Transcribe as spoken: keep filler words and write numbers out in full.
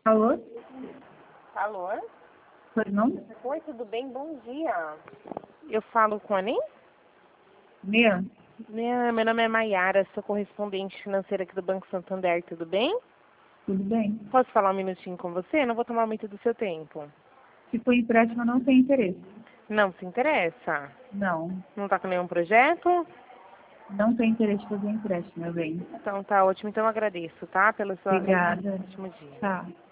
Alô? Alô? Foi nome? Oi, tudo bem? Bom dia. Eu falo com a Anin? Minha? Minha, meu nome é Maiara, sou correspondente financeira aqui do Banco Santander, tudo bem? Tudo bem. Posso falar um minutinho com você? Não vou tomar muito do seu tempo. Se for empréstimo, eu não tenho interesse. Não se interessa? Não. Não está com nenhum projeto? Não tenho interesse em fazer empréstimo, meu bem. Então tá ótimo, então eu agradeço, tá? Pelo seu Obrigada. ótimo dia. Tá.